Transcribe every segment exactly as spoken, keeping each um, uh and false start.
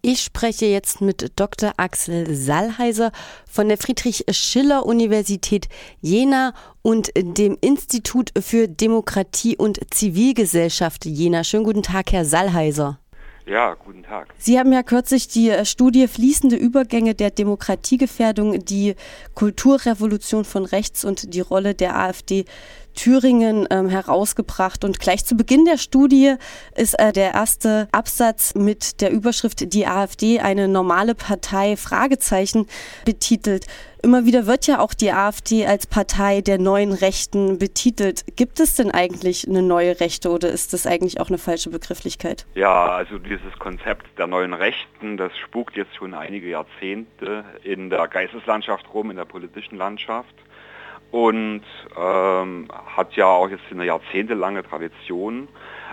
Ich spreche jetzt mit Doktor Axel Sallheiser von der Friedrich-Schiller-Universität Jena und dem Institut für Demokratie und Zivilgesellschaft Jena. Schönen guten Tag, Herr Sallheiser. Ja, guten Tag. Sie haben ja kürzlich die Studie Fließende Übergänge der Demokratiegefährdung, die Kulturrevolution von rechts und die Rolle der AfD Thüringen ähm, herausgebracht. Und gleich zu Beginn der Studie ist äh, der erste Absatz mit der Überschrift "Die AfD, eine normale Partei?" Fragezeichen betitelt. Immer wieder wird ja auch die AfD als Partei der neuen Rechten betitelt. Gibt es denn eigentlich eine neue Rechte oder ist das eigentlich auch eine falsche Begrifflichkeit? Ja, also dieses Konzept der neuen Rechten, das spukt jetzt schon einige Jahrzehnte in der Geisteslandschaft rum, in der politischen Landschaft. Und ähm, hat ja auch jetzt eine jahrzehntelange Tradition.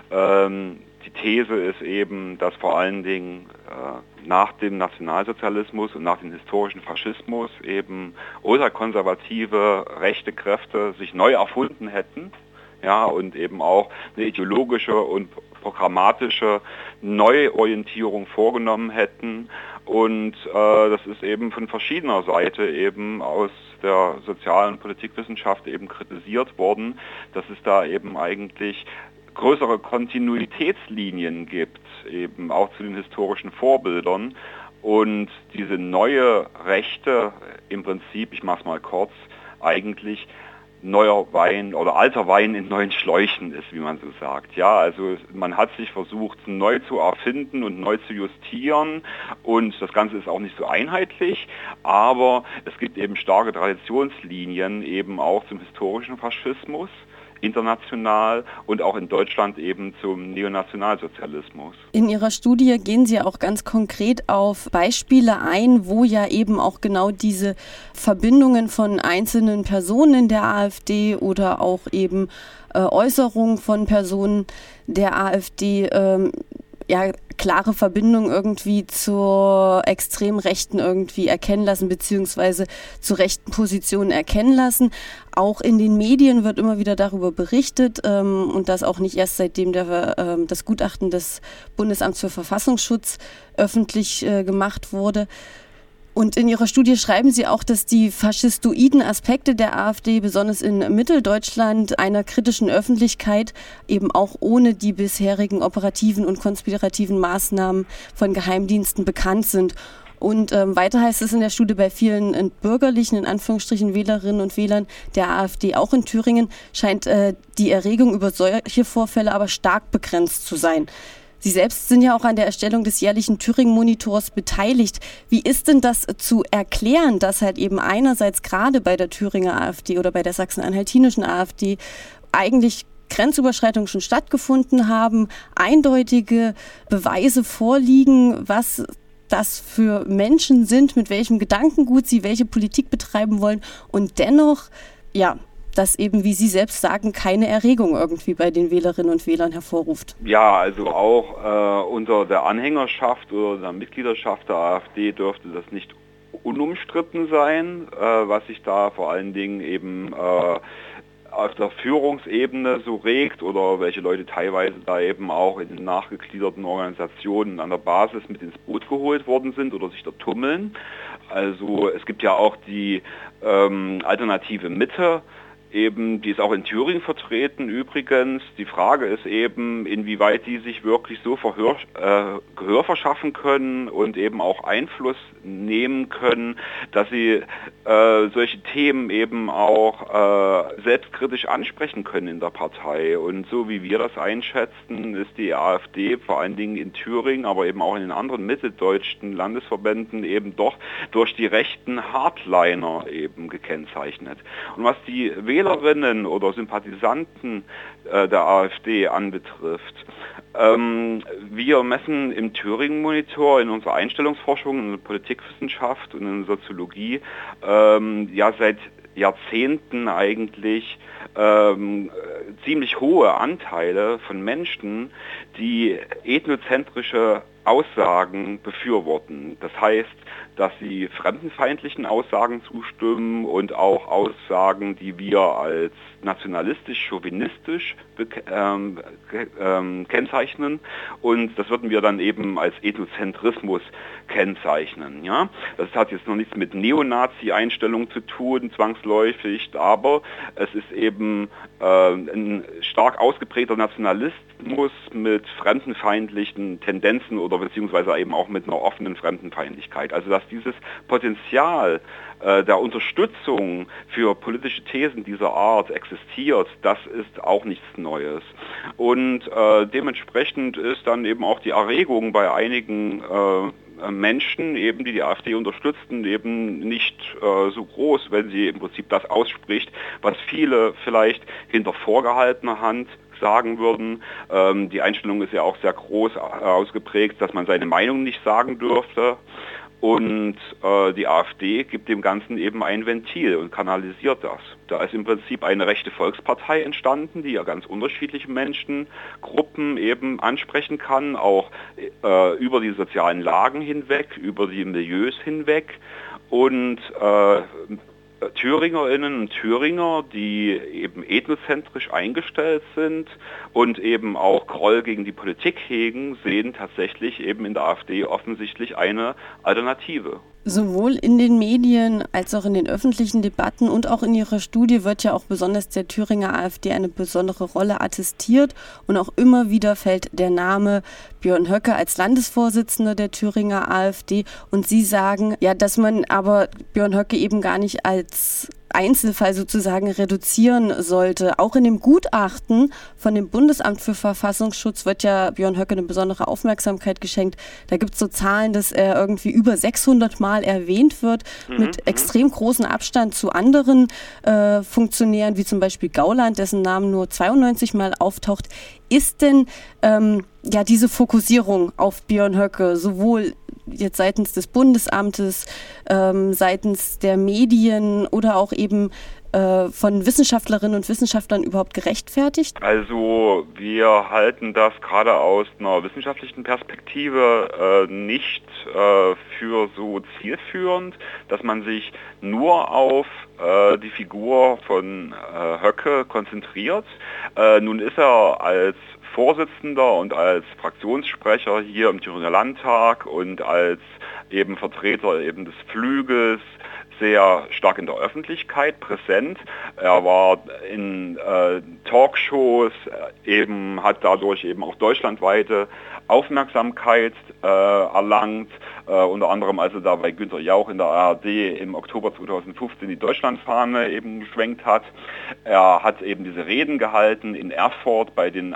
Ähm, die These ist eben, dass vor allen Dingen äh, nach dem Nationalsozialismus und nach dem historischen Faschismus eben ultrakonservative rechte Kräfte sich neu erfunden hätten, ja, und eben auch eine ideologische und programmatische Neuorientierung vorgenommen hätten. Und äh, das ist eben von verschiedener Seite eben aus der sozialen Politikwissenschaft eben kritisiert worden, dass es da eben eigentlich größere Kontinuitätslinien gibt, eben auch zu den historischen Vorbildern. Und diese neue Rechte im Prinzip, ich mache es mal kurz, eigentlich neuer Wein oder alter Wein in neuen Schläuchen ist, wie man so sagt. Ja, also man hat sich versucht, neu zu erfinden und neu zu justieren und das Ganze ist auch nicht so einheitlich, aber es gibt eben starke Traditionslinien eben auch zum historischen Faschismus, international und auch in Deutschland eben zum Neonationalsozialismus. In Ihrer Studie gehen Sie auch ganz konkret auf Beispiele ein, wo ja eben auch genau diese Verbindungen von einzelnen Personen in der AfD oder auch eben äh, Äußerungen von Personen der AfD ähm, ja, klare Verbindung irgendwie zur extrem Rechten irgendwie erkennen lassen, beziehungsweise zu rechten Positionen erkennen lassen. Auch in den Medien wird immer wieder darüber berichtet ähm, und das auch nicht erst seitdem der, ähm, das Gutachten des Bundesamts für Verfassungsschutz öffentlich äh, gemacht wurde. Und in Ihrer Studie schreiben Sie auch, dass die faschistoiden Aspekte der AfD besonders in Mitteldeutschland einer kritischen Öffentlichkeit eben auch ohne die bisherigen operativen und konspirativen Maßnahmen von Geheimdiensten bekannt sind. Und ähm, weiter heißt es in der Studie, bei vielen äh, bürgerlichen, in Anführungsstrichen, Wählerinnen und Wählern der AfD, auch in Thüringen, scheint äh, die Erregung über solche Vorfälle aber stark begrenzt zu sein. Sie selbst sind ja auch an der Erstellung des jährlichen Thüringen-Monitors beteiligt. Wie ist denn das zu erklären, dass halt eben einerseits gerade bei der Thüringer AfD oder bei der sachsen-anhaltinischen AfD eigentlich Grenzüberschreitungen schon stattgefunden haben, eindeutige Beweise vorliegen, was das für Menschen sind, mit welchem Gedankengut sie welche Politik betreiben wollen und dennoch, ja, dass eben, wie Sie selbst sagen, keine Erregung irgendwie bei den Wählerinnen und Wählern hervorruft. Ja, also auch äh, unter der Anhängerschaft oder der Mitgliedschaft der AfD dürfte das nicht unumstritten sein, äh, was sich da vor allen Dingen eben äh, auf der Führungsebene so regt oder welche Leute teilweise da eben auch in den nachgegliederten Organisationen an der Basis mit ins Boot geholt worden sind oder sich da tummeln. Also es gibt ja auch die ähm, alternative Mitte, eben, die ist auch in Thüringen vertreten übrigens. Die Frage ist eben, inwieweit die sich wirklich so Verhör, äh, Gehör verschaffen können und eben auch Einfluss nehmen können, dass sie äh, solche Themen eben auch äh, selbstkritisch ansprechen können in der Partei. Und so wie wir das einschätzen, ist die AfD vor allen Dingen in Thüringen, aber eben auch in den anderen mitteldeutschen Landesverbänden eben doch durch die rechten Hardliner eben gekennzeichnet. Und was die Wählerinnen oder Sympathisanten äh, der AfD anbetrifft, ähm, wir messen im Thüringen-Monitor in unserer Einstellungsforschung, in der Politikwissenschaft und in der Soziologie ähm, ja seit Jahrzehnten eigentlich ähm, ziemlich hohe Anteile von Menschen, die ethnozentrische Aussagen befürworten. Das heißt, dass sie fremdenfeindlichen Aussagen zustimmen und auch Aussagen, die wir als nationalistisch, chauvinistisch ähm, ähm, kennzeichnen. Und das würden wir dann eben als Ethnozentrismus kennzeichnen. Ja? Das hat jetzt noch nichts mit Neonazi-Einstellungen zu tun, zwangsläufig, aber es ist eben äh, ein stark ausgeprägter Nationalismus mit fremdenfeindlichen Tendenzen oder beziehungsweise eben auch mit einer offenen Fremdenfeindlichkeit. Also dass dieses Potenzial äh, der Unterstützung für politische Thesen dieser Art existiert, das ist auch nichts Neues. Und äh, dementsprechend ist dann eben auch die Erregung bei einigen äh, Menschen, eben die die AfD unterstützen, eben nicht äh, so groß, wenn sie im Prinzip das ausspricht, was viele vielleicht hinter vorgehaltener Hand sagen würden. Ähm, die Einstellung ist ja auch sehr groß ausgeprägt, dass man seine Meinung nicht sagen dürfte. Und äh, die AfD gibt dem Ganzen eben ein Ventil und kanalisiert das. Da ist im Prinzip eine rechte Volkspartei entstanden, die ja ganz unterschiedliche Menschengruppen eben ansprechen kann, auch äh, über die sozialen Lagen hinweg, über die Milieus hinweg. Und äh, Thüringerinnen und Thüringer, die eben ethnozentrisch eingestellt sind und eben auch Groll gegen die Politik hegen, sehen tatsächlich eben in der AfD offensichtlich eine Alternative. Sowohl in den Medien als auch in den öffentlichen Debatten und auch in Ihrer Studie wird ja auch besonders der Thüringer AfD eine besondere Rolle attestiert und auch immer wieder fällt der Name Björn Höcke als Landesvorsitzender der Thüringer AfD und Sie sagen, ja, dass man aber Björn Höcke eben gar nicht als Einzelfall sozusagen reduzieren sollte. Auch in dem Gutachten von dem Bundesamt für Verfassungsschutz wird ja Björn Höcke eine besondere Aufmerksamkeit geschenkt. Da gibt es so Zahlen, dass er irgendwie über sechshundert Mal erwähnt wird, mhm. mit extrem großem Abstand zu anderen äh, Funktionären, wie zum Beispiel Gauland, dessen Namen nur zweiundneunzig Mal auftaucht. Ist denn ähm, ja diese Fokussierung auf Björn Höcke sowohl jetzt seitens des Bundesamtes, ähm, seitens der Medien oder auch eben äh, von Wissenschaftlerinnen und Wissenschaftlern überhaupt gerechtfertigt? Also wir halten das gerade aus einer wissenschaftlichen Perspektive äh, nicht äh, für so zielführend, dass man sich nur auf äh, die Figur von äh, Höcke konzentriert. Äh, nun ist er als Vorsitzender und als Fraktionssprecher hier im Thüringer Landtag und als eben Vertreter eben des Flügels sehr stark in der Öffentlichkeit präsent. Er war in äh, Talkshows, eben hat dadurch eben auch deutschlandweite Aufmerksamkeit äh, erlangt, äh, unter anderem als er da bei Günther Jauch in der A R D im Oktober zweitausendfünfzehn die Deutschlandfahne eben geschwenkt hat. Er hat eben diese Reden gehalten in Erfurt bei den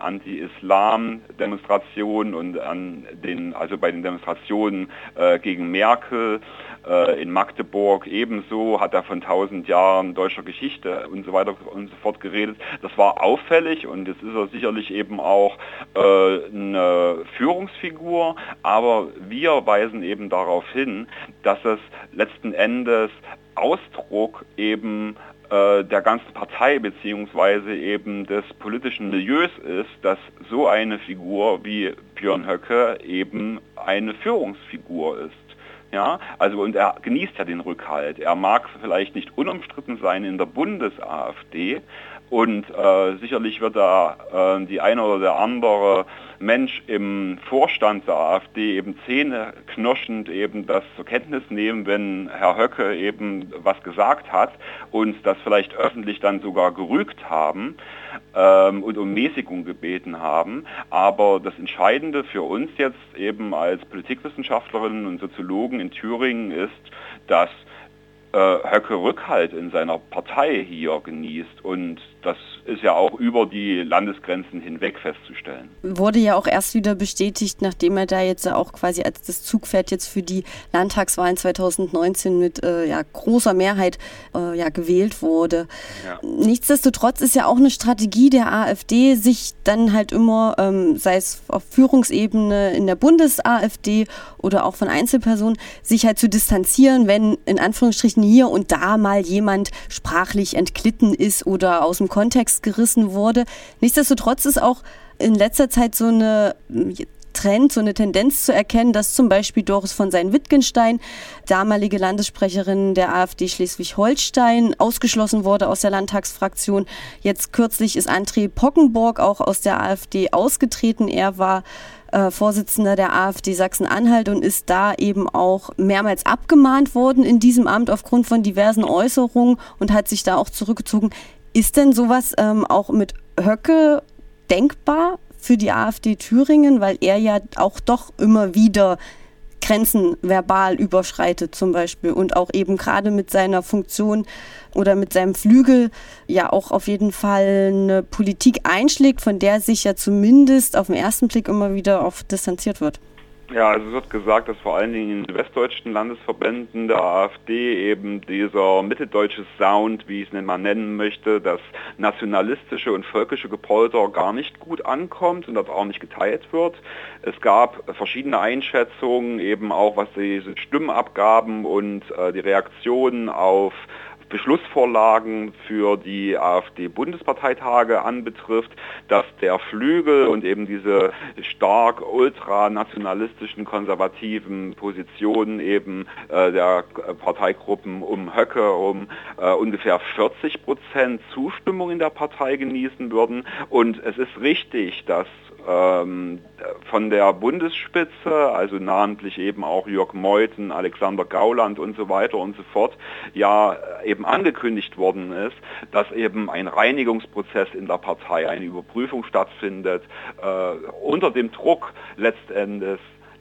Anti-Islam-Demonstrationen und an den, also bei den Demonstrationen äh, gegen Merkel. Äh, in Magdeburg ebenso hat er von tausend Jahren deutscher Geschichte und so weiter und so fort geredet. Das war auffällig und jetzt ist er sicherlich eben auch äh, eine Führungsfigur, aber wir weisen eben darauf hin, dass es letzten Endes Ausdruck eben äh, der ganzen Partei beziehungsweise eben des politischen Milieus ist, dass so eine Figur wie Björn Höcke eben eine Führungsfigur ist. Ja, also und er genießt ja den Rückhalt. Er mag vielleicht nicht unumstritten sein in der Bundes-AfD und äh, sicherlich wird da äh, die eine oder der andere Mensch im Vorstand der AfD eben zähneknirschend eben das zur Kenntnis nehmen, wenn Herr Höcke eben was gesagt hat und das vielleicht öffentlich dann sogar gerügt haben ähm, und um Mäßigung gebeten haben. Aber das Entscheidende für uns jetzt eben als Politikwissenschaftlerinnen und Soziologen in Thüringen ist, dass äh, Höcke Rückhalt in seiner Partei hier genießt und das ist ja auch über die Landesgrenzen hinweg festzustellen. Wurde ja auch erst wieder bestätigt, nachdem er da jetzt auch quasi als das Zugpferd jetzt für die Landtagswahlen zweitausendneunzehn mit äh, ja, großer Mehrheit äh, ja, gewählt wurde. Ja. Nichtsdestotrotz ist ja auch eine Strategie der AfD, sich dann halt immer, ähm, sei es auf Führungsebene in der Bundes-AfD oder auch von Einzelpersonen, sich halt zu distanzieren, wenn in Anführungsstrichen hier und da mal jemand sprachlich entglitten ist oder aus dem Kontext gerissen wurde. Nichtsdestotrotz ist auch in letzter Zeit so eine Trend, so eine Tendenz zu erkennen, dass zum Beispiel Doris von Sein-Wittgenstein, damalige Landessprecherin der AfD Schleswig-Holstein, ausgeschlossen wurde aus der Landtagsfraktion. Jetzt kürzlich ist André Pockenborg auch aus der AfD ausgetreten. Er war äh, Vorsitzender der AfD Sachsen-Anhalt und ist da eben auch mehrmals abgemahnt worden in diesem Amt aufgrund von diversen Äußerungen und hat sich da auch zurückgezogen. Ist denn sowas ähm, auch mit Höcke denkbar für die AfD Thüringen, weil er ja auch doch immer wieder Grenzen verbal überschreitet zum Beispiel und auch eben gerade mit seiner Funktion oder mit seinem Flügel ja auch auf jeden Fall eine Politik einschlägt, von der sich ja zumindest auf den ersten Blick immer wieder auch distanziert wird. Ja, also es wird gesagt, dass vor allen Dingen in den westdeutschen Landesverbänden der AfD eben dieser mitteldeutsche Sound, wie ich es mal nennen möchte, das nationalistische und völkische Gepolter gar nicht gut ankommt und das auch nicht geteilt wird. Es gab verschiedene Einschätzungen, eben auch was diese Stimmabgaben und äh, die Reaktionen auf Beschlussvorlagen für die AfD-Bundesparteitage anbetrifft, dass der Flügel und eben diese stark ultranationalistischen, konservativen Positionen eben äh, der Parteigruppen um Höcke herum äh, ungefähr vierzig Prozent Zustimmung in der Partei genießen würden. Und es ist richtig, dass ähm, von der Bundesspitze, also namentlich eben auch Jörg Meuthen, Alexander Gauland und so weiter und so fort, ja eben angekündigt worden ist, dass eben ein Reinigungsprozess in der Partei, eine Überprüfung stattfindet, äh, unter dem Druck letztendlich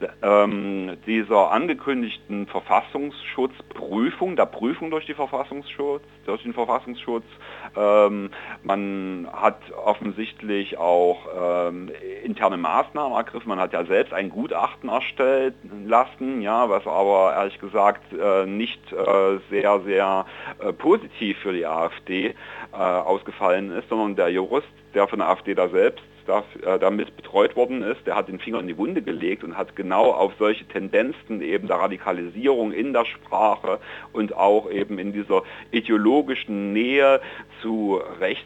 ähm, dieser angekündigten Verfassungsschutzprüfung, der Prüfung durch die Verfassungsschutz, durch den Verfassungsschutz. Ähm, man hat offensichtlich auch ähm, interne Maßnahmen ergriffen. Man hat ja selbst ein Gutachten erstellen lassen, ja, was aber ehrlich gesagt äh, nicht äh, sehr, sehr äh, positiv für die AfD äh, ausgefallen ist, sondern der Jurist, der von der AfD da selbst damit betreut worden ist, der hat den Finger in die Wunde gelegt und hat genau auf solche Tendenzen eben der Radikalisierung in der Sprache und auch eben in dieser ideologischen Nähe zu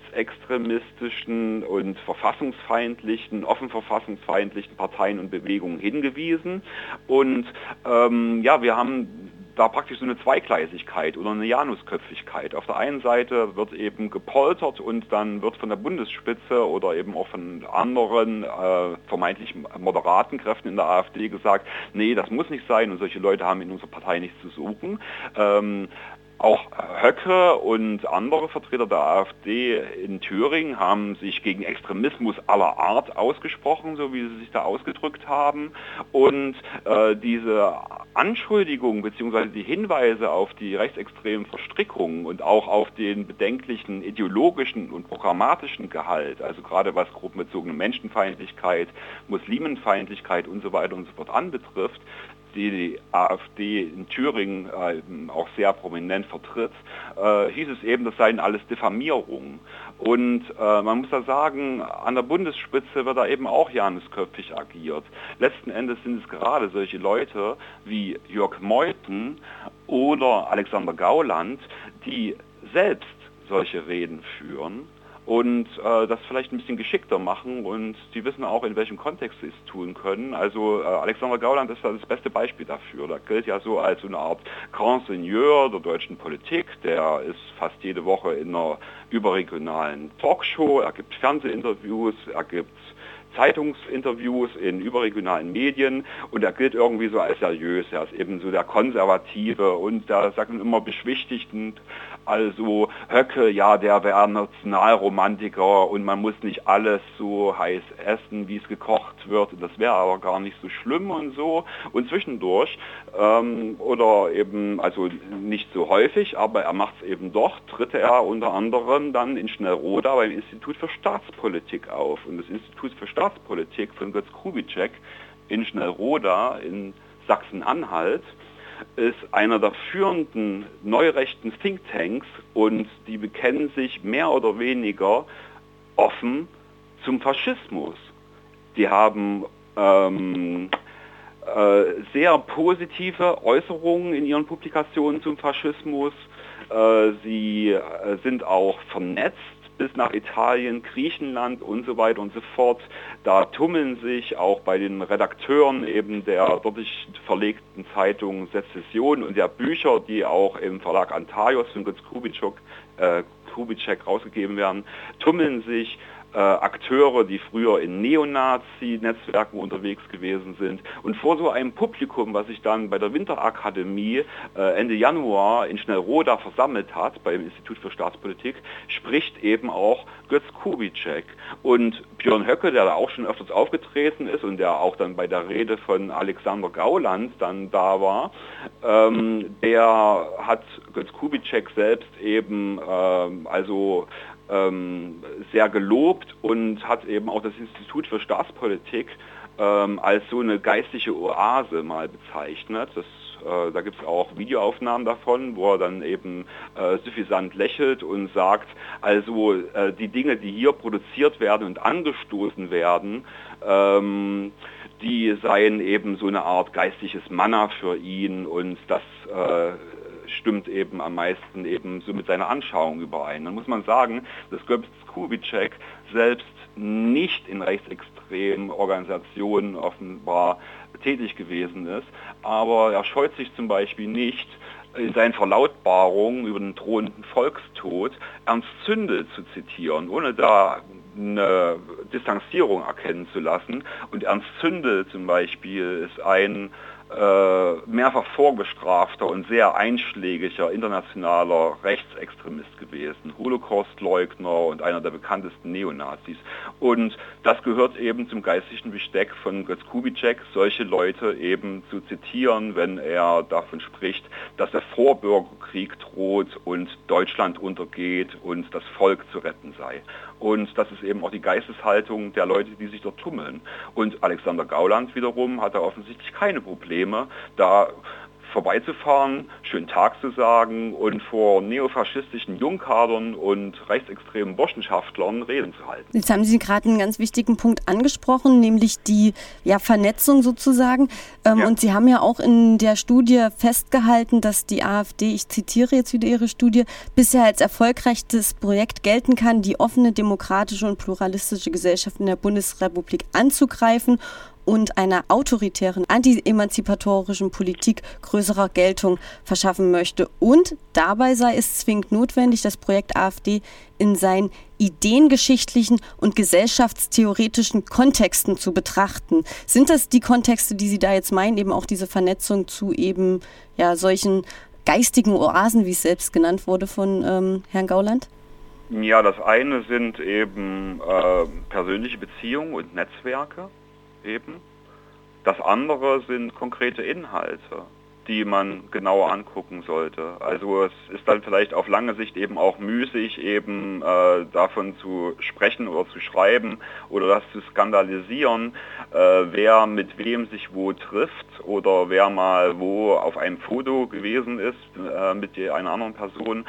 rechtsextremistischen und verfassungsfeindlichen, offen verfassungsfeindlichen Parteien und Bewegungen hingewiesen. Und ähm, ja, wir haben da praktisch so eine Zweigleisigkeit oder eine Janusköpfigkeit. Auf der einen Seite wird eben gepoltert und dann wird von der Bundesspitze oder eben auch von anderen äh, vermeintlich moderaten Kräften in der AfD gesagt, nee, das muss nicht sein und solche Leute haben in unserer Partei nichts zu suchen. Ähm, Auch Höcke und andere Vertreter der AfD in Thüringen haben sich gegen Extremismus aller Art ausgesprochen, so wie sie sich da ausgedrückt haben. Und äh, diese Anschuldigungen bzw. die Hinweise auf die rechtsextremen Verstrickungen und auch auf den bedenklichen ideologischen und programmatischen Gehalt, also gerade was gruppenbezogene Menschenfeindlichkeit, Muslimenfeindlichkeit und so weiter und so fort anbetrifft, die die AfD in Thüringen äh, auch sehr prominent vertritt, äh, hieß es eben, das seien alles Diffamierungen. Und äh, man muss da sagen, an der Bundesspitze wird da eben auch janusköpfig agiert. Letzten Endes sind es gerade solche Leute wie Jörg Meuthen oder Alexander Gauland, die selbst solche Reden führen und äh, das vielleicht ein bisschen geschickter machen und die wissen auch, in welchem Kontext sie es tun können. Also äh, Alexander Gauland ist da das beste Beispiel dafür. Der gilt ja so als so eine Art Grand Seigneur der deutschen Politik. Der ist fast jede Woche in einer überregionalen Talkshow, er gibt Fernsehinterviews, er gibt Zeitungsinterviews in überregionalen Medien und er gilt irgendwie so als seriös. Er ist eben so der Konservative und da sagt man immer beschwichtigend, also Höcke, ja, der wäre Nationalromantiker und man muss nicht alles so heiß essen, wie es gekocht wird. Das wäre aber gar nicht so schlimm und so. Und zwischendurch, ähm, oder eben, also nicht so häufig, aber er macht es eben doch, tritt er unter anderem dann in Schnellroda beim Institut für Staatspolitik auf. Und das Institut für Staatspolitik von Götz Kubitschek in Schnellroda in Sachsen-Anhalt ist einer der führenden neurechten Thinktanks und die bekennen sich mehr oder weniger offen zum Faschismus. Die haben ähm, äh, sehr positive Äußerungen in ihren Publikationen zum Faschismus. Äh, sie äh, sind auch vernetzt bis nach Italien, Griechenland und so weiter und so fort. Da tummeln sich auch bei den Redakteuren eben der dortig verlegten Zeitung Sezession und der Bücher, die auch im Verlag Antaios von Götz Kubitschek, äh, Kubitschek rausgegeben werden, tummeln sich Äh, Akteure, die früher in Neonazi-Netzwerken unterwegs gewesen sind. Und vor so einem Publikum, was sich dann bei der Winterakademie äh, Ende Januar in Schnellroda versammelt hat, beim Institut für Staatspolitik, spricht eben auch Götz Kubitschek. Und Björn Höcke, der da auch schon öfters aufgetreten ist und der auch dann bei der Rede von Alexander Gauland dann da war, ähm, der hat Götz Kubitschek selbst eben ähm, also Ähm, sehr gelobt und hat eben auch das Institut für Staatspolitik ähm, als so eine geistliche Oase mal bezeichnet. Das, äh, da gibt es auch Videoaufnahmen davon, wo er dann eben äh, suffisant lächelt und sagt, also äh, die Dinge, die hier produziert werden und angestoßen werden, ähm, die seien eben so eine Art geistliches Manna für ihn und das äh, stimmt eben am meisten eben so mit seiner Anschauung überein. Dann muss man sagen, dass Götz Kubitschek selbst nicht in rechtsextremen Organisationen offenbar tätig gewesen ist, aber er scheut sich zum Beispiel nicht, in seinen Verlautbarungen über den drohenden Volkstod Ernst Zündel zu zitieren, ohne da eine Distanzierung erkennen zu lassen. Und Ernst Zündel zum Beispiel ist ein äh, mehrfach vorgestrafter und sehr einschlägiger internationaler Rechtsextremist gewesen, Holocaustleugner und einer der bekanntesten Neonazis. Und das gehört eben zum geistlichen Besteck von Götz Kubitschek, solche Leute eben zu zitieren, wenn er davon spricht, dass der Vorbürgerkrieg droht und Deutschland untergeht und das Volk zu retten sei. Und das ist eben auch die Geisteshaltung der Leute, die sich dort tummeln. Und Alexander Gauland wiederum hat da offensichtlich keine Probleme, da vorbeizufahren, schönen Tag zu sagen und vor neofaschistischen Jungkadern und rechtsextremen Burschenschaftlern Reden zu halten. Jetzt haben Sie gerade einen ganz wichtigen Punkt angesprochen, nämlich die ja, Vernetzung sozusagen. Ähm, ja. Und Sie haben ja auch in der Studie festgehalten, dass die AfD, ich zitiere jetzt wieder Ihre Studie, bisher als erfolgreichstes Projekt gelten kann, die offene, demokratische und pluralistische Gesellschaft in der Bundesrepublik anzugreifen und einer autoritären, anti-emanzipatorischen Politik größerer Geltung verschaffen möchte. Und dabei sei es zwingend notwendig, das Projekt AfD in seinen ideengeschichtlichen und gesellschaftstheoretischen Kontexten zu betrachten. Sind das die Kontexte, die Sie da jetzt meinen, eben auch diese Vernetzung zu eben ja, solchen geistigen Oasen, wie es selbst genannt wurde von ähm, Herrn Gauland? Ja, das eine sind eben äh, persönliche Beziehungen und Netzwerke. Eben. Das andere sind konkrete Inhalte, die man genauer angucken sollte. Also es ist dann vielleicht auf lange Sicht eben auch müßig, eben äh, davon zu sprechen oder zu schreiben oder das zu skandalisieren, äh, wer mit wem sich wo trifft oder wer mal wo auf einem Foto gewesen ist äh, mit einer anderen Person.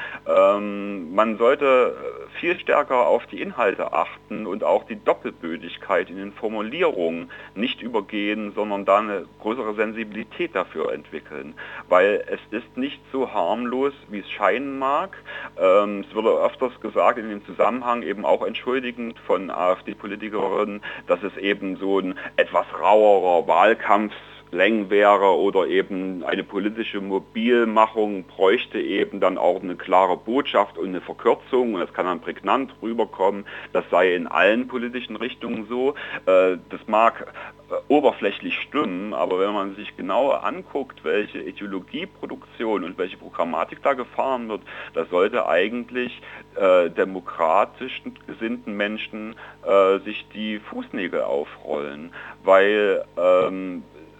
Ähm, man sollte viel stärker auf die Inhalte achten und auch die Doppelbödigkeit in den Formulierungen nicht übergehen, sondern da eine größere Sensibilität dafür entwickeln. Weil es ist nicht so harmlos, wie es scheinen mag. Ähm, es wurde öfters gesagt in dem Zusammenhang, eben auch entschuldigend von AfD-Politikerinnen, dass es eben so ein etwas rauerer Wahlkampf wäre oder eben eine politische Mobilmachung bräuchte eben dann auch eine klare Botschaft und eine Verkürzung und das kann dann prägnant rüberkommen. Das sei in allen politischen Richtungen so. Das mag oberflächlich stimmen, aber wenn man sich genauer anguckt, welche Ideologieproduktion und welche Programmatik da gefahren wird, da sollte eigentlich äh, demokratisch gesinnten Menschen äh, sich die Fußnägel aufrollen, weil ähm,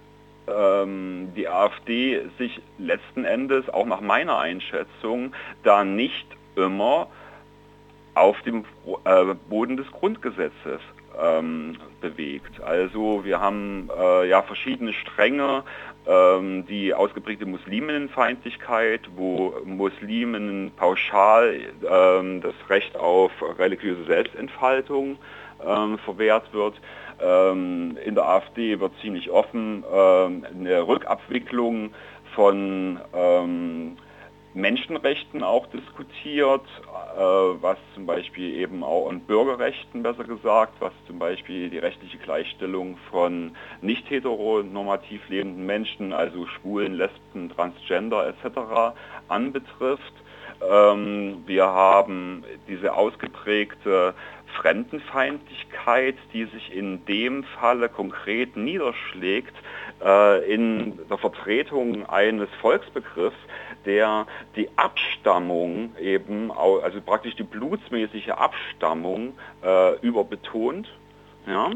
die AfD sich letzten Endes, auch nach meiner Einschätzung, da nicht immer auf dem Boden des Grundgesetzes ähm, bewegt. Also wir haben äh, ja verschiedene Stränge, ähm, die ausgeprägte Musliminnenfeindlichkeit, wo Muslimen pauschal ähm, das Recht auf religiöse Selbstentfaltung ähm, verwehrt wird. In der AfD wird ziemlich offen ähm, eine Rückabwicklung von ähm, Menschenrechten auch diskutiert, äh, was zum Beispiel eben auch an Bürgerrechten besser gesagt, was zum Beispiel die rechtliche Gleichstellung von nicht heteronormativ lebenden Menschen, also Schwulen, Lesben, Transgender et cetera anbetrifft. Ähm, wir haben diese ausgeprägte Fremdenfeindlichkeit, die sich in dem Falle konkret niederschlägt äh, in der Vertretung eines Volksbegriffs, der die Abstammung eben, also praktisch die blutsmäßige Abstammung äh, überbetont. Ja?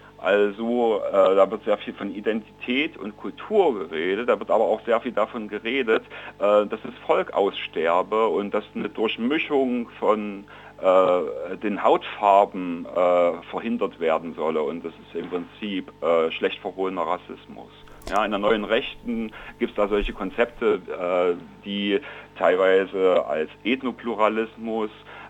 Also äh, da wird sehr viel von Identität und Kultur geredet, da wird aber auch sehr viel davon geredet, äh, dass das Volk aussterbe und dass eine Durchmischung von äh, den Hautfarben äh, verhindert werden solle, und das ist im Prinzip äh, schlecht verhohlener Rassismus. Ja, in der neuen Rechten gibt es da solche Konzepte, äh, die teilweise als Ethnopluralismus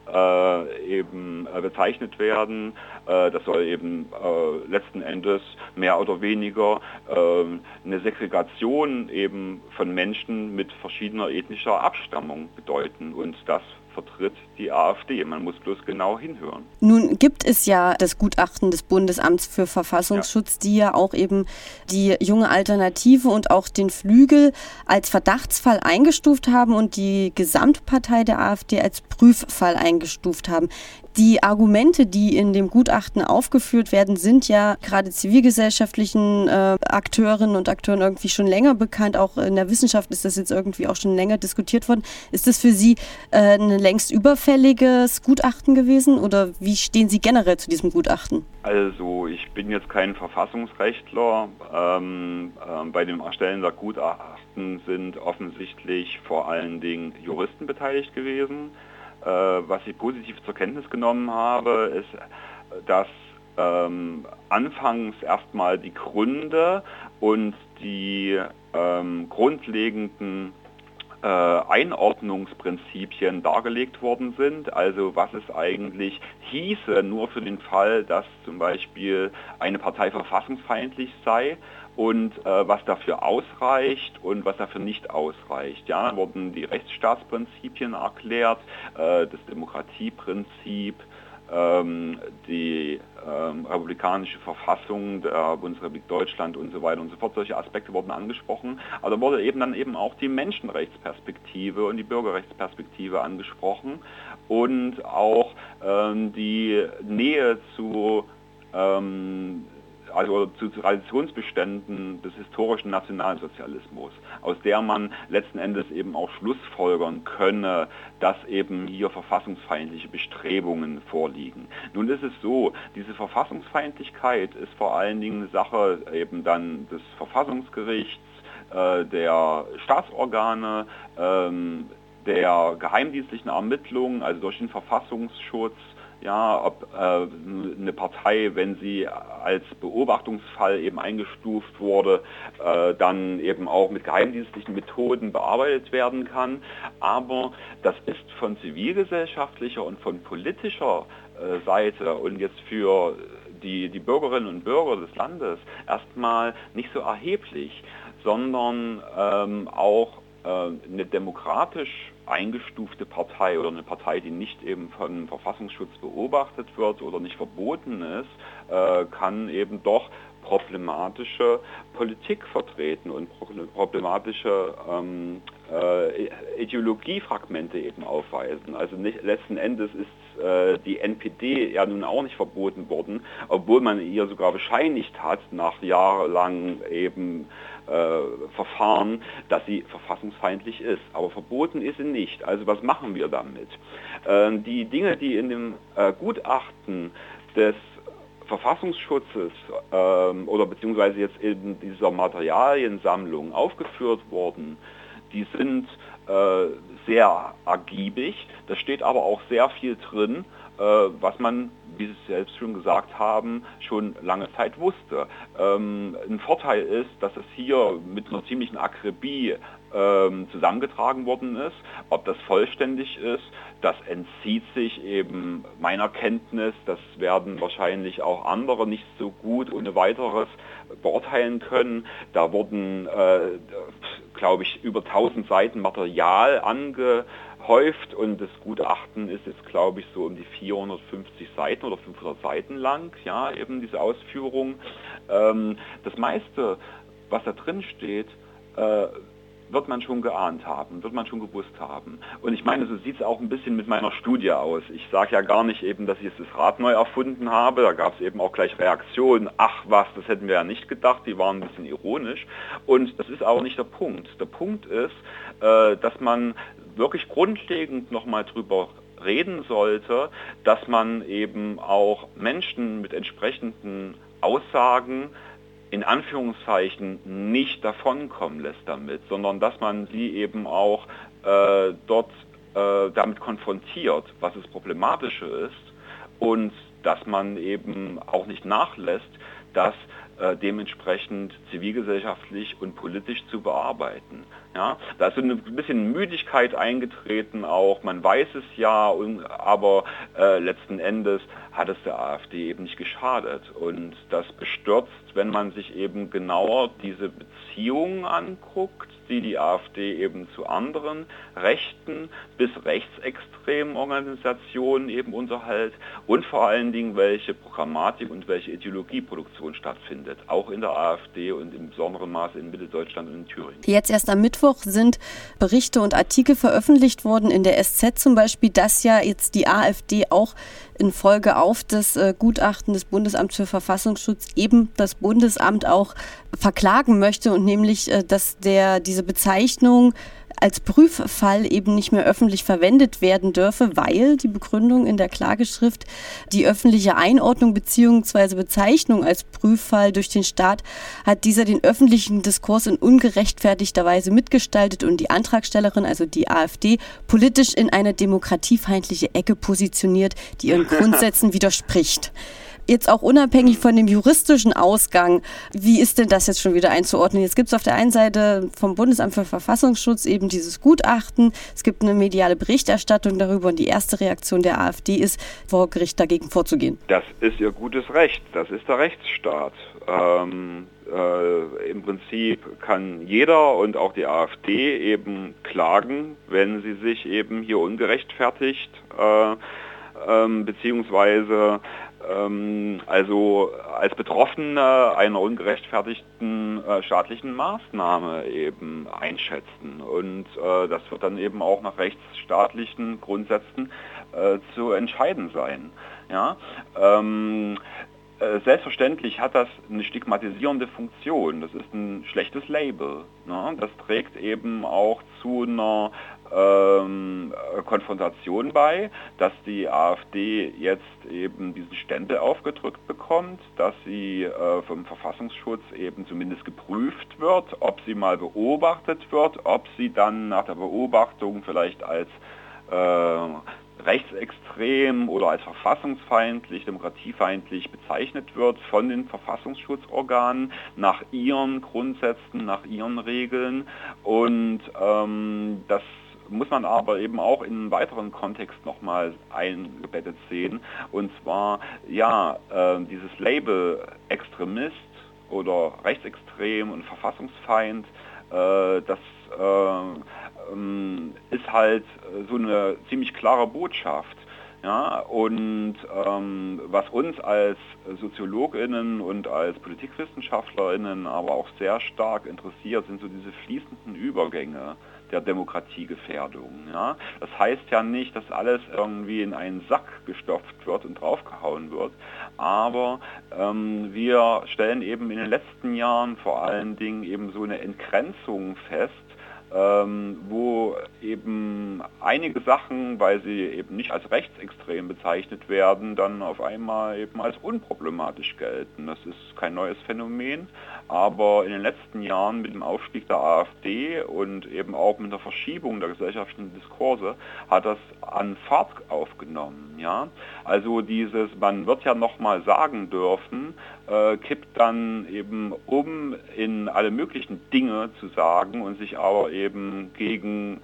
äh, eben äh, bezeichnet werden. Äh, das soll eben äh, letzten Endes mehr oder weniger äh, eine Segregation eben von Menschen mit verschiedener ethnischer Abstammung bedeuten, und das vertritt die AfD. Man muss bloß genau hinhören. Nun gibt es ja das Gutachten des Bundesamts für Verfassungsschutz, ja, die ja auch eben die Junge Alternative und auch den Flügel als Verdachtsfall eingestuft haben und die Gesamtpartei der AfD als Prüffall eingestuft haben. Die Argumente, die in dem Gutachten aufgeführt werden, sind ja gerade zivilgesellschaftlichen äh, Akteurinnen und Akteuren irgendwie schon länger bekannt. Auch in der Wissenschaft ist das jetzt irgendwie auch schon länger diskutiert worden. Ist das für Sie äh, ein längst überfälliges Gutachten gewesen, oder wie stehen Sie generell zu diesem Gutachten? Also ich bin jetzt kein Verfassungsrechtler. Ähm, äh, bei dem Erstellen der Gutachten sind offensichtlich vor allen Dingen Juristen beteiligt gewesen. Was ich positiv zur Kenntnis genommen habe, ist, dass ähm, anfangs erstmal die Gründe und die ähm, grundlegenden äh, Einordnungsprinzipien dargelegt worden sind, also was es eigentlich hieße, nur für den Fall, dass zum Beispiel eine Partei verfassungsfeindlich sei, und äh, was dafür ausreicht und was dafür nicht ausreicht. Ja, dann wurden die Rechtsstaatsprinzipien erklärt, äh, das Demokratieprinzip, ähm, die ähm, republikanische Verfassung der Bundesrepublik Deutschland und so weiter und so fort. Solche Aspekte wurden angesprochen, aber da wurde eben dann eben auch die Menschenrechtsperspektive und die Bürgerrechtsperspektive angesprochen und auch ähm, die Nähe zu ähm, also zu Traditionsbeständen des historischen Nationalsozialismus, aus der man letzten Endes eben auch schlussfolgern könne, dass eben hier verfassungsfeindliche Bestrebungen vorliegen. Nun ist es so, diese Verfassungsfeindlichkeit ist vor allen Dingen eine Sache eben dann des Verfassungsgerichts, äh, der Staatsorgane, ähm, der geheimdienstlichen Ermittlungen, also durch den Verfassungsschutz. Ja, ob äh, eine Partei, wenn sie als Beobachtungsfall eben eingestuft wurde, äh, dann eben auch mit geheimdienstlichen Methoden bearbeitet werden kann. Aber das ist von zivilgesellschaftlicher und von politischer äh, Seite und jetzt für die, die Bürgerinnen und Bürger des Landes erstmal nicht so erheblich, sondern ähm, auch äh, eine demokratisch eingestufte Partei oder eine Partei, die nicht eben vom Verfassungsschutz beobachtet wird oder nicht verboten ist, äh, kann eben doch problematische Politik vertreten und problematische ähm, äh, Ideologiefragmente eben aufweisen. Also nicht, letzten Endes ist äh, die N P D ja nun auch nicht verboten worden, obwohl man ihr sogar bescheinigt hat, nach jahrelang eben äh, Verfahren, dass sie verfassungsfeindlich ist. Aber verboten ist sie nicht. Also was machen wir damit? Äh, die Dinge, die in dem äh, Gutachten des Verfassungsschutzes ähm, oder beziehungsweise jetzt in dieser Materialiensammlung aufgeführt wurden, die sind äh, sehr ergiebig. Da steht aber auch sehr viel drin, äh, was man, wie Sie selbst schon gesagt haben, schon lange Zeit wusste. Ähm, ein Vorteil ist, dass es hier mit einer ziemlichen Akribie ähm, zusammengetragen worden ist. Ob das vollständig ist, das entzieht sich eben meiner Kenntnis. Das werden wahrscheinlich auch andere nicht so gut ohne weiteres beurteilen können. Da wurden, äh, glaube ich, über tausend Seiten Material Material angehäuft und das Gutachten ist jetzt, glaube ich, so um die vierhundertfünfzig Seiten oder fünfhundert Seiten lang, ja, eben diese Ausführung. Ähm, das meiste, was da drin steht, äh, wird man schon geahnt haben, wird man schon gewusst haben. Und ich meine, so sieht es auch ein bisschen mit meiner Studie aus. Ich sage ja gar nicht eben, dass ich jetzt das Rad neu erfunden habe. Da gab es eben auch gleich Reaktionen. Ach was, das hätten wir ja nicht gedacht. Die waren ein bisschen ironisch. Und das ist auch nicht der Punkt. Der Punkt ist, äh, dass man wirklich grundlegend nochmal drüber reden sollte, dass man eben auch Menschen mit entsprechenden Aussagen in Anführungszeichen nicht davonkommen lässt damit, sondern dass man sie eben auch äh, dort äh, damit konfrontiert, was das Problematische ist und dass man eben auch nicht nachlässt, das äh, dementsprechend zivilgesellschaftlich und politisch zu bearbeiten. Ja, da ist so ein bisschen Müdigkeit eingetreten auch, man weiß es ja, und, aber äh, letzten Endes hat es der AfD eben nicht geschadet. Und das bestürzt, wenn man sich eben genauer diese Beziehungen anguckt, die die AfD eben zu anderen rechten bis rechtsextremen Organisationen eben unterhält und vor allen Dingen, welche Programmatik und welche Ideologieproduktion stattfindet, auch in der AfD und im besonderen Maße in Mitteldeutschland und in Thüringen. Jetzt erst am Mittwoch sind Berichte und Artikel veröffentlicht worden, in der S Z zum Beispiel, dass ja jetzt die AfD auch in Folge auf das äh, Gutachten des Bundesamts für Verfassungsschutz eben das Bundesamt auch verklagen möchte und nämlich, äh, dass der diese Bezeichnung als Prüffall eben nicht mehr öffentlich verwendet werden dürfe, weil die Begründung in der Klageschrift die öffentliche Einordnung bzw. Bezeichnung als Prüffall durch den Staat hat dieser den öffentlichen Diskurs in ungerechtfertigter Weise mitgestaltet und die Antragstellerin, also die AfD, politisch in eine demokratiefeindliche Ecke positioniert, die ihren Grundsätzen widerspricht. Jetzt auch unabhängig von dem juristischen Ausgang, wie ist denn das jetzt schon wieder einzuordnen? Jetzt gibt es auf der einen Seite vom Bundesamt für Verfassungsschutz eben dieses Gutachten, es gibt eine mediale Berichterstattung darüber und die erste Reaktion der AfD ist, vor Gericht dagegen vorzugehen. Das ist ihr gutes Recht, das ist der Rechtsstaat. Ähm, äh, im Prinzip kann jeder und auch die AfD eben klagen, wenn sie sich eben hier ungerechtfertigt äh, ähm, beziehungsweise also als Betroffene einer ungerechtfertigten äh, staatlichen Maßnahme eben einschätzen. Und äh, das wird dann eben auch nach rechtsstaatlichen Grundsätzen äh, zu entscheiden sein. Ja? Ähm, äh, selbstverständlich hat das eine stigmatisierende Funktion. Das ist ein schlechtes Label. Ne? Das trägt eben auch zu einer Ähm, Konfrontation bei, dass die AfD jetzt eben diesen Stempel aufgedrückt bekommt, dass sie äh, vom Verfassungsschutz eben zumindest geprüft wird, ob sie mal beobachtet wird, ob sie dann nach der Beobachtung vielleicht als äh, rechtsextrem oder als verfassungsfeindlich, demokratiefeindlich bezeichnet wird von den Verfassungsschutzorganen nach ihren Grundsätzen, nach ihren Regeln und ähm, das muss man aber eben auch in einen weiteren Kontext nochmal eingebettet sehen. Und zwar, ja, äh, dieses Label Extremist oder rechtsextrem und Verfassungsfeind, äh, das äh, ähm, ist halt so eine ziemlich klare Botschaft. Ja, und ähm, was uns als SoziologInnen und als PolitikwissenschaftlerInnen aber auch sehr stark interessiert, sind so diese fließenden Übergänge der Demokratiegefährdung. Ja? Das heißt ja nicht, dass alles irgendwie in einen Sack gestopft wird und draufgehauen wird, aber ähm, wir stellen eben in den letzten Jahren vor allen Dingen eben so eine Entgrenzung fest, ähm, wo eben einige Sachen, weil sie eben nicht als rechtsextrem bezeichnet werden, dann auf einmal eben als unproblematisch gelten. Das ist kein neues Phänomen, aber in den letzten Jahren mit dem Aufstieg der AfD und eben auch mit der Verschiebung der gesellschaftlichen Diskurse hat das an Fahrt aufgenommen. Ja? Also dieses, man wird ja nochmal sagen dürfen, äh, kippt dann eben um in alle möglichen Dinge zu sagen und sich aber eben gegen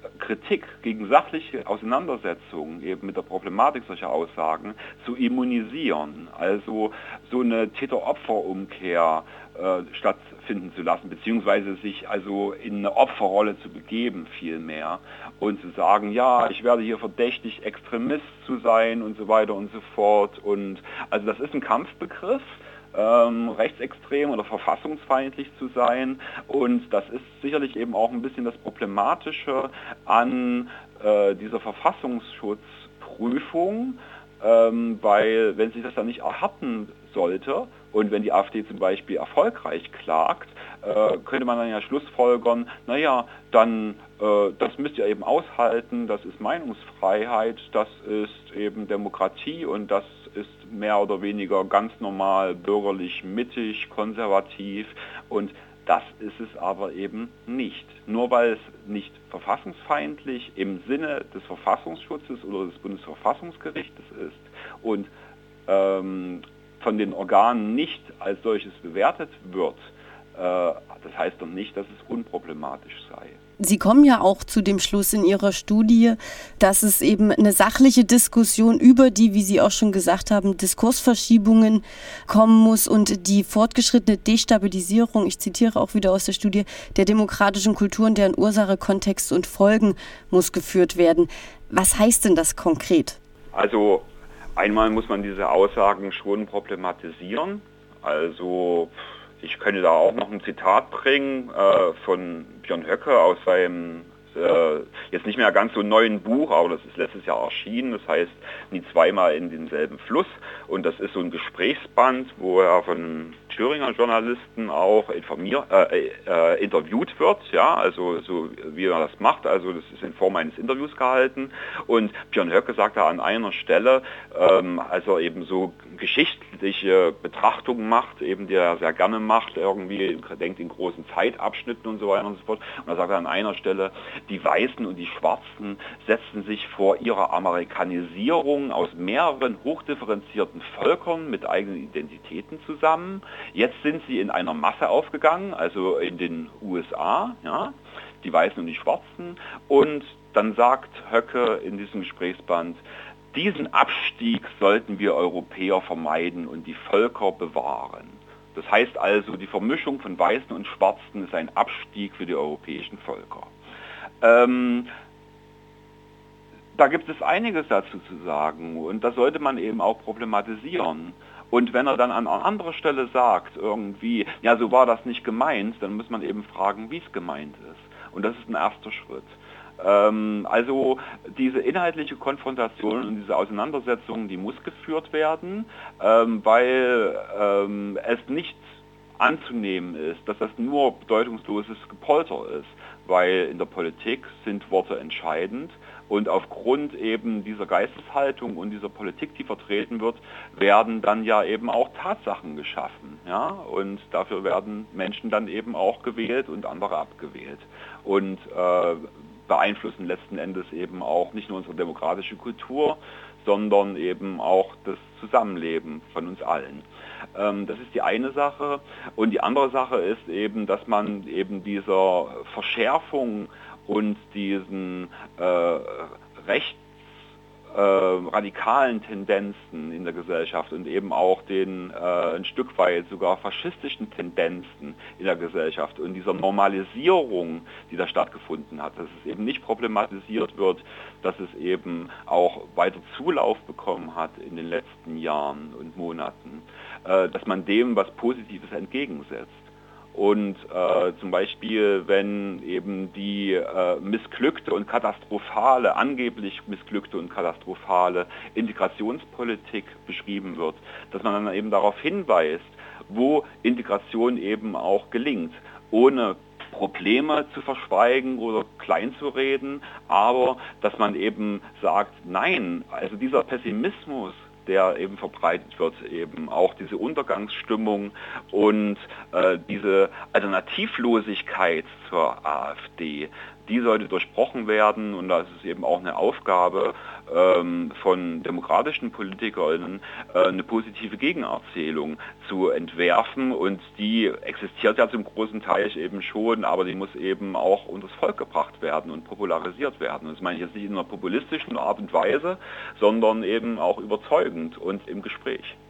Kritik, gegen sachliche Auseinandersetzungen eben mit der Problematik solcher Aussagen zu immunisieren, also so eine Täter-Opfer-Umkehr äh, stattfinden zu lassen, beziehungsweise sich also in eine Opferrolle zu begeben vielmehr und zu sagen, ja, ich werde hier verdächtig, Extremist zu sein und so weiter und so fort. Und also das ist ein Kampfbegriff, Ähm, rechtsextrem oder verfassungsfeindlich zu sein, und das ist sicherlich eben auch ein bisschen das Problematische an äh, dieser Verfassungsschutzprüfung, ähm, weil wenn sich das dann nicht erhärten sollte und wenn die AfD zum Beispiel erfolgreich klagt, äh, könnte man dann ja schlussfolgern, naja, dann äh, das müsst ihr eben aushalten, das ist Meinungsfreiheit, das ist eben Demokratie und das ist mehr oder weniger ganz normal, bürgerlich, mittig, konservativ, und das ist es aber eben nicht. Nur weil es nicht verfassungsfeindlich im Sinne des Verfassungsschutzes oder des Bundesverfassungsgerichtes ist und ähm, von den Organen nicht als solches bewertet wird, äh, das heißt doch nicht, dass es unproblematisch sei. Sie kommen ja auch zu dem Schluss in Ihrer Studie, dass es eben eine sachliche Diskussion über die, wie Sie auch schon gesagt haben, Diskursverschiebungen kommen muss und die fortgeschrittene Destabilisierung, ich zitiere auch wieder aus der Studie, der demokratischen Kulturen, deren Ursache, Kontext und Folgen muss geführt werden. Was heißt denn das konkret? Also einmal muss man diese Aussagen schon problematisieren. Also ich könnte da auch noch ein Zitat bringen äh, von Björn Höcke aus seinem äh, jetzt nicht mehr ganz so neuen Buch, aber das ist letztes Jahr erschienen. Das heißt Nie zweimal in denselben Fluss. Und das ist so ein Gesprächsband, wo er von Thüringer Journalisten auch informier, äh, äh, interviewt wird, ja, also so wie er das macht, also das ist in Form eines Interviews gehalten, und Björn Höcke sagt da an einer Stelle, ähm, als er eben so geschichtliche Betrachtungen macht, eben die er sehr gerne macht, irgendwie denkt in großen Zeitabschnitten und so weiter und so fort, und da sagt er an einer Stelle, die Weißen und die Schwarzen setzten sich vor ihrer Amerikanisierung aus mehreren hochdifferenzierten Völkern mit eigenen Identitäten zusammen. Jetzt sind sie in einer Masse aufgegangen, also in den U S A, ja, die Weißen und die Schwarzen. Und dann sagt Höcke in diesem Gesprächsband, diesen Abstieg sollten wir Europäer vermeiden und die Völker bewahren. Das heißt also, die Vermischung von Weißen und Schwarzen ist ein Abstieg für die europäischen Völker. Ähm, da gibt es einiges dazu zu sagen, und das sollte man eben auch problematisieren. Und wenn er dann an anderer Stelle sagt, irgendwie, ja, so war das nicht gemeint, dann muss man eben fragen, wie es gemeint ist. Und das ist ein erster Schritt. Ähm, also diese inhaltliche Konfrontation und diese Auseinandersetzung, die muss geführt werden, ähm, weil ähm, es nicht anzunehmen ist, dass das nur bedeutungsloses Gepolter ist, weil in der Politik sind Worte entscheidend. Und aufgrund eben dieser Geisteshaltung und dieser Politik, die vertreten wird, werden dann ja eben auch Tatsachen geschaffen. Ja? Und dafür werden Menschen dann eben auch gewählt und andere abgewählt. Und äh, beeinflussen letzten Endes eben auch nicht nur unsere demokratische Kultur, sondern eben auch das Zusammenleben von uns allen. Ähm, das ist die eine Sache. Und die andere Sache ist eben, dass man eben dieser Verschärfung und diesen äh, rechtsradikalen äh, Tendenzen in der Gesellschaft und eben auch den äh, ein Stück weit sogar faschistischen Tendenzen in der Gesellschaft und dieser Normalisierung, die da stattgefunden hat, dass es eben nicht problematisiert wird, dass es eben auch weiter Zulauf bekommen hat in den letzten Jahren und Monaten, äh, dass man dem was Positives entgegensetzt. Und äh, zum Beispiel, wenn eben die äh, missglückte und katastrophale, angeblich missglückte und katastrophale Integrationspolitik beschrieben wird, dass man dann eben darauf hinweist, wo Integration eben auch gelingt, ohne Probleme zu verschweigen oder kleinzureden, aber dass man eben sagt, nein, also dieser Pessimismus, der eben verbreitet wird, eben auch diese Untergangsstimmung und äh, diese Alternativlosigkeit zur AfD, die sollte durchbrochen werden und das ist eben auch eine Aufgabe ähm, von demokratischen Politikern, äh, eine positive Gegenerzählung zu entwerfen und die existiert ja zum großen Teil eben schon, aber die muss eben auch unters Volk gebracht werden und popularisiert werden. Und das meine ich jetzt nicht in einer populistischen Art und Weise, sondern eben auch überzeugend und im Gespräch.